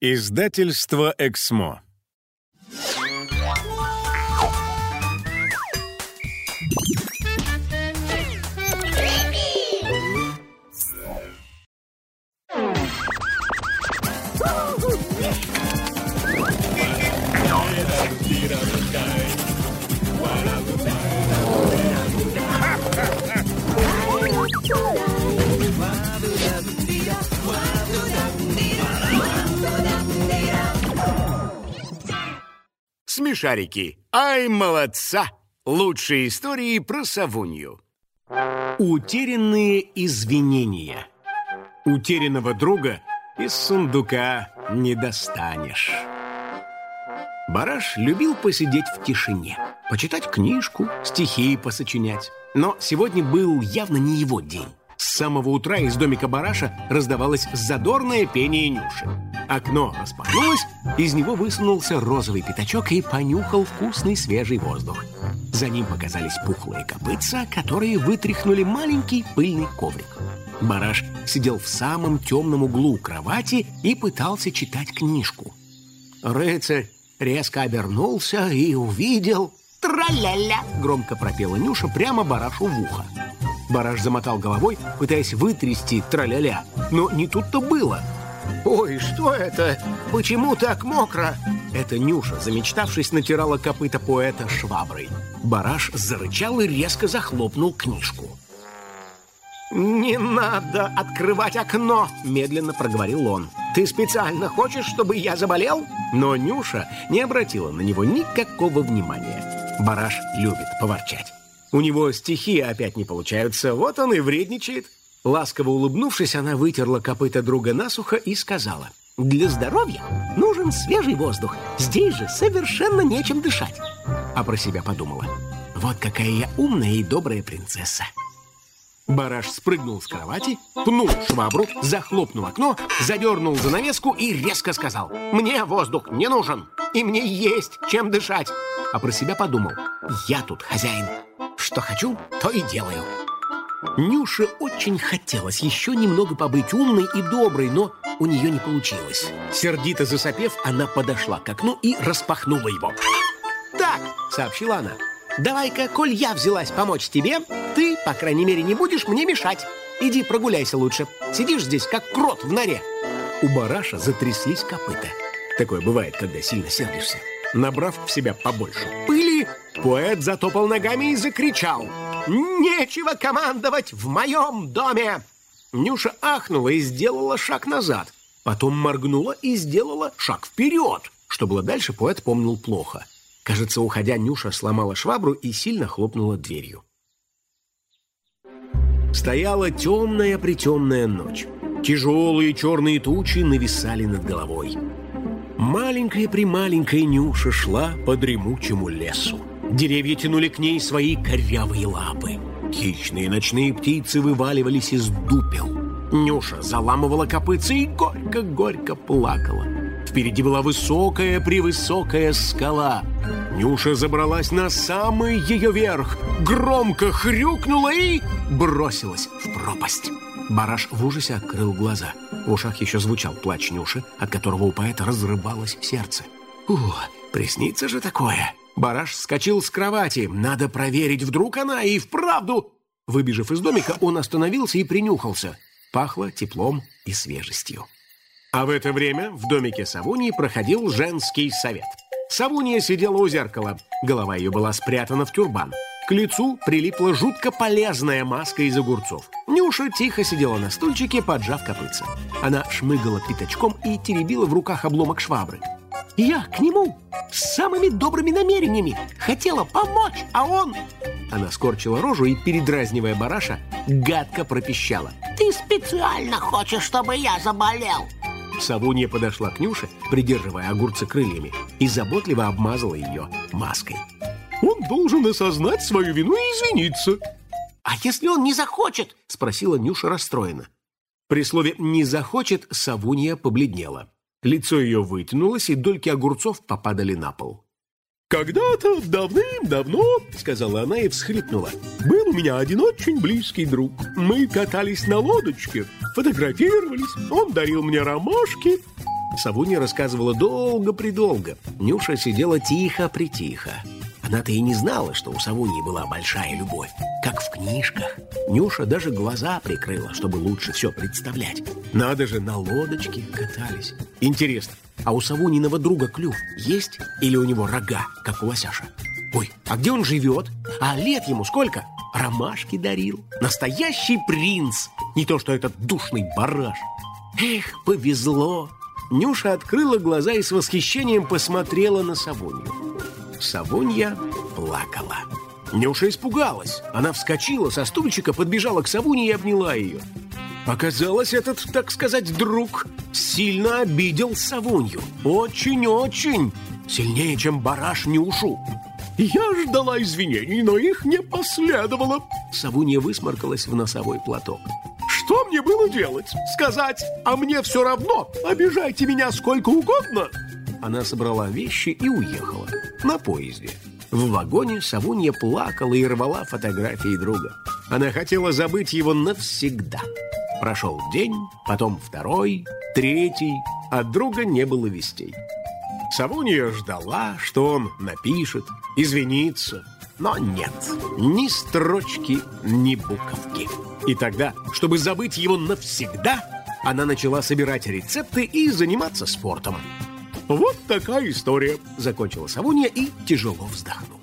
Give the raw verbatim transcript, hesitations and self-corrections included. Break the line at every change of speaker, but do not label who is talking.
Издательство «Эксмо».
Смешарики, ай, молодца! Лучшие истории про совунью.
Утерянные извинения. Утерянного друга из сундука не достанешь. Бараш любил посидеть в тишине, почитать книжку, стихи посочинять. Но сегодня был явно не его день. С самого утра из домика Бараша раздавалось задорное пение Нюши. Окно распахнулось, из него высунулся розовый пятачок и понюхал вкусный свежий воздух. За ним показались пухлые копытца, которые вытряхнули маленький пыльный коврик. Бараш сидел в самом темном углу кровати и пытался читать книжку. Рыцарь резко обернулся и увидел... «Тра-ля-ля!» — громко пропела Нюша прямо Барашу в ухо. Бараш замотал головой, пытаясь вытрясти тра-ля-ля, но не тут-то было. «Ой, что это? Почему так мокро?» Это Нюша, замечтавшись, натирала копыта поэта шваброй. Бараш зарычал и резко захлопнул книжку. «Не надо открывать окно!» — медленно проговорил он. «Ты специально хочешь, чтобы я заболел?» Но Нюша не обратила на него никакого внимания. Бараш любит поворчать. У него стихи опять не получаются, вот он и вредничает. Ласково улыбнувшись, она вытерла копыта друга насухо и сказала: «Для здоровья нужен свежий воздух. Здесь же совершенно нечем дышать». А про себя подумала: «Вот какая я умная и добрая принцесса». Бараш спрыгнул с кровати, пнул швабру, захлопнул окно, задернул занавеску и резко сказал: «Мне воздух не нужен, и мне есть чем дышать». А про себя подумал: «Я тут хозяин. Что хочу, то и делаю». Нюше очень хотелось еще немного побыть умной и доброй, но у нее не получилось. Сердито засопев, она подошла к окну и распахнула его. «Так», — сообщила она, — «давай-ка, коль я взялась помочь тебе, ты, по крайней мере, не будешь мне мешать. Иди прогуляйся лучше. Сидишь здесь, как крот в норе». У Бараша затряслись копыта. Такое бывает, когда сильно сердишься. Набрав в себя побольше пыли, поэт затопал ногами и закричал: «Нечего командовать в моем доме!» Нюша ахнула и сделала шаг назад. Потом моргнула и сделала шаг вперед. Что было дальше, поэт помнил плохо. Кажется, уходя, Нюша сломала швабру и сильно хлопнула дверью. Стояла темная-притемная ночь. Тяжелые черные тучи нависали над головой. Маленькая-прималенькая Нюша шла по дремучему лесу. Деревья тянули к ней свои корявые лапы. Хищные ночные птицы вываливались из дупел. Нюша заламывала копытцы и горько-горько плакала. Впереди была высокая-превысокая скала. Нюша забралась на самый ее верх, громко хрюкнула и бросилась в пропасть. Бараш в ужасе открыл глаза. В ушах еще звучал плач Нюши, от которого у поэта разрывалось сердце. Ух, приснится же такое! Бараш вскочил с кровати. Надо проверить, вдруг она и вправду... Выбежав из домика, он остановился и принюхался. Пахло теплом и свежестью. А в это время в домике Савуньи проходил женский совет. Савунья сидела у зеркала. Голова ее была спрятана в тюрбан. К лицу прилипла жутко полезная маска из огурцов. Нюша тихо сидела на стульчике, поджав копытца. Она шмыгала пятачком и теребила в руках обломок швабры. «Я к нему с самыми добрыми намерениями хотела помочь, а он...» Она скорчила рожу и, передразнивая Бараша, гадко пропищала: «Ты специально хочешь, чтобы я заболел!» Савунья подошла к Нюше, придерживая огурцы крыльями, и заботливо обмазала ее маской. «Он должен осознать свою вину и извиниться». «А если он не захочет?» — спросила Нюша расстроенно. При слове «не захочет» Савунья побледнела. Лицо ее вытянулось, и дольки огурцов попадали на пол. «Когда-то давным-давно, — сказала она и всхлипнула, — был у меня один очень близкий друг. Мы катались на лодочке, фотографировались, он дарил мне ромашки. Савунья рассказывала долго-предолго. Нюша сидела тихо-притихо. Она-то и не знала, что у Савуньи была большая любовь, как в книжках. Нюша даже глаза прикрыла, чтобы лучше все представлять. Надо же, на лодочке катались. Интересно, а у Савуньиного друга клюв есть или у него рога, как у лосяша? Ой, а где он живет? А лет ему сколько? Ромашки дарил. Настоящий принц, не то что этот душный бараш. Эх, повезло. Нюша открыла глаза и с восхищением посмотрела на Савунью. Савунья плакала. Нюша испугалась. Она вскочила со стульчика, подбежала к Савунье и обняла ее. Оказалось, этот, так сказать, друг сильно обидел Савунью. Очень-очень. Сильнее, чем бараш Нюшу. Я ждала извинений, но их не последовало. Савунья высморкалась в носовой платок. Что мне было делать? Сказать, а мне все равно, обижайте меня сколько угодно? Она собрала вещи и уехала на поезде. В вагоне Савунья плакала и рвала фотографии друга. Она хотела забыть его навсегда. Прошел день, потом второй, третий, от друга не было вестей. Савунья ждала, что он напишет, извинится, но нет, ни строчки, ни буковки. И тогда, чтобы забыть его навсегда, она начала собирать рецепты и заниматься спортом. Вот такая история, закончила Савунья и тяжело вздохнула.